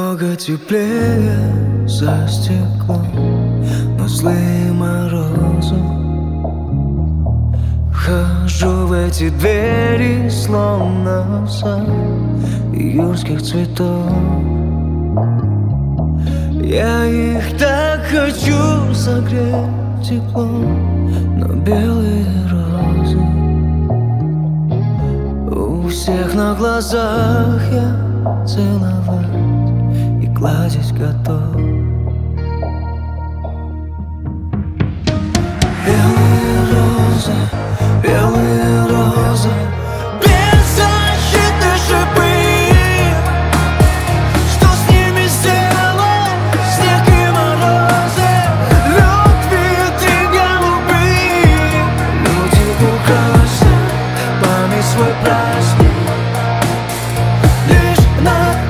Немного теплее за стеклом, но злые морозы. Вхожу в эти двери, словно в сад июльских цветов. Я их так хочу согреть теплом, но белые розы у всех на глазах я целую.